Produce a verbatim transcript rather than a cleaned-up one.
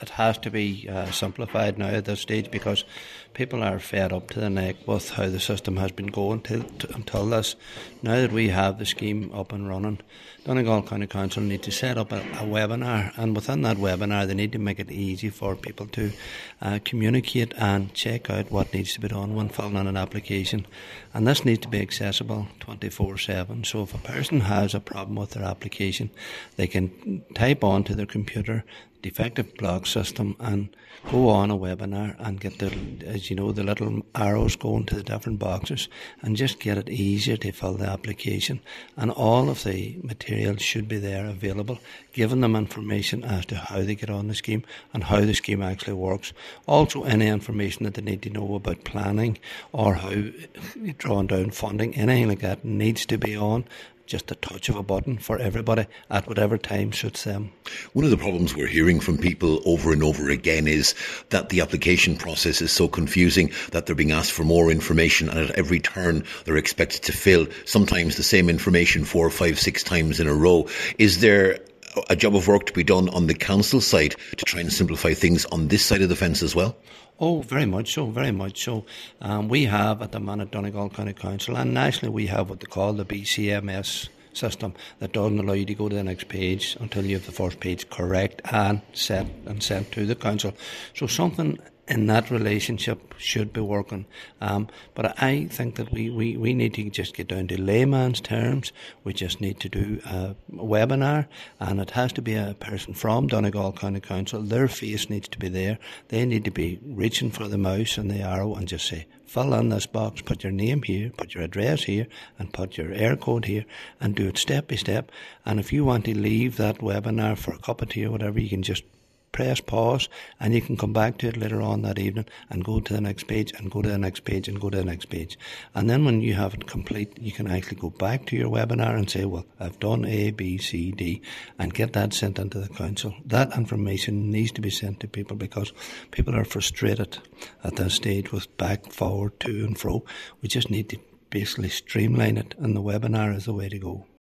it has to be uh, simplified now at this stage, because people are fed up to the neck with how the system has been going till, to, until this. Now that we have the scheme up and running, Donegal County Council need to set up a, a webinar, and within that webinar they need to make it easy for people to uh, communicate and check out what needs to be done when filling in an application. And this needs to be accessible twenty-four seven. So if a person has a problem with their application, they can type onto their computer defective block system and go on a webinar and get the, as you know, the little arrows going to the different boxes, and just get it easier to fill the application. And all of the materials should be there available, giving them information as to how they get on the scheme and how the scheme actually works. Also, any information that they need to know about planning or how drawing down funding, anything like that needs to be on just a touch of a button for everybody at whatever time suits them. One of the problems we're hearing from people over and over again is that the application process is so confusing that they're being asked for more information, and at every turn they're expected to fill sometimes the same information four, five, six times in a row. Is there a job of work to be done on the council side to try and simplify things on this side of the fence as well? Oh, very much so, very much so. Um, we have at the minute Donegal County Council, and nationally we have what they call the B C M S system, that doesn't allow you to go to the next page until you have the first page correct and set and sent to the council. So something in that relationship should be working. Um, but I think that we, we, we need to just get down to layman's terms. We just need to do a webinar, and it has to be a person from Donegal County Council. Their face needs to be there. They need to be reaching for the mouse and the arrow and just say, fill in this box, put your name here, put your address here, and put your air code here, and do it step by step. And if you want to leave that webinar for a cup of tea or whatever, you can just press pause, and you can come back to it later on that evening and go to the next page and go to the next page and go to the next page. And then when you have it complete, you can actually go back to your webinar and say, well, I've done A, B, C, D, and get that sent into the council. That information needs to be sent to people, because people are frustrated at this stage with back, forward, to and fro. We just need to basically streamline it, and the webinar is the way to go.